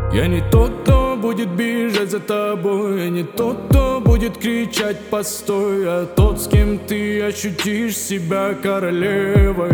Я не тот, кто будет бежать за тобой. Я не тот, кто будет кричать «постой», а тот, с кем ты ощутишь себя королевой.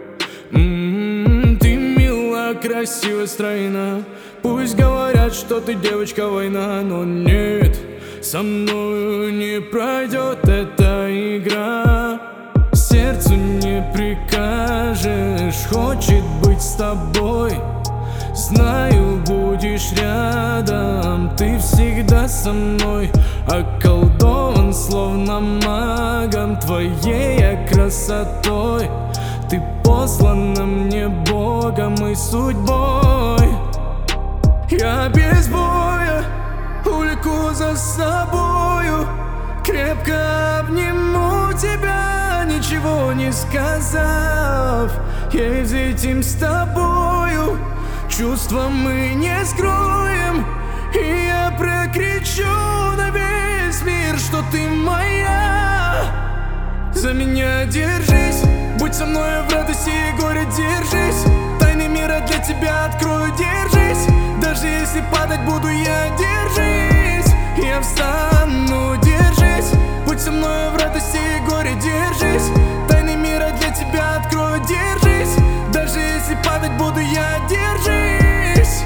Ты мила, красива, стройна. Пусть говорят, что ты девочка война, но нет, со мною не пройдет эта игра. Сердцу не прикажешь, хочет быть с тобой. Знаю, будешь рядом, ты всегда со мной. Околдован, словно магом, твоей я красотой. Ты послана мне Богом и судьбой. Я без боя увлеку за собою, крепко обниму тебя, ничего не сказав. Я ведь этим с тобою чувства мы не скроем, и я прокричу на весь мир, что ты моя. За меня держись, будь со мной в радости и горе, держись. Тайны мира для тебя открою, держись. Даже если падать буду я, держись. Я встану, держись. Будь со мной в радости и горе, держись. Тайны мира для тебя открою, держись. Даже если падать буду я, держись.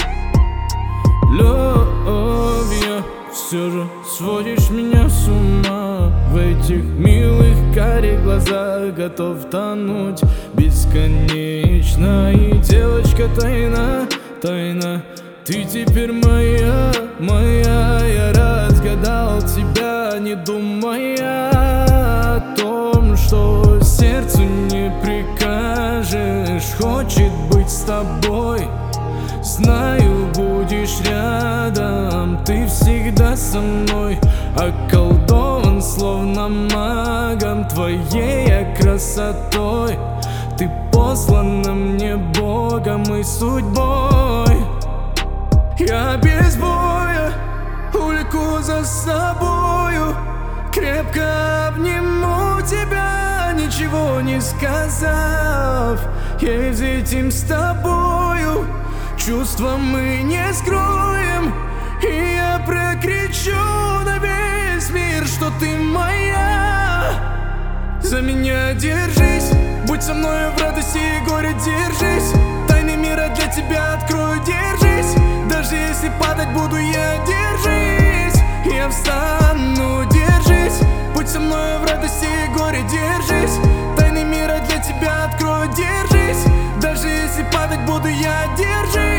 Любовь, все же сводишь меня с ума. В этих милых карих глазах готов тонуть бесконечно. И девочка тайна, тайна, ты теперь моя, моя. Я разгадал тебя, не думая о том, что сердцу не прикажешь. Хочет быть с тобой. Знаю, будешь рядом, ты всегда со мной. Околдован, словно магом, твоей я красотой. Ты послана мне Богом и судьбой. Я без боя увлеку за собою, крепко обниму тебя, ничего не сказав. Я ведь этим с тобою чувства мы не скроем, и я прокричу на весь мир, что ты моя. За меня держись, будь со мной в радости и горе, держись. Тайны мира для тебя открою, держись. Даже если падать буду я, держись. Я встану, держись. Будь со мной в радости и горе, держись. Тайны мира для тебя открою, держись. Даже если падать буду я, держись.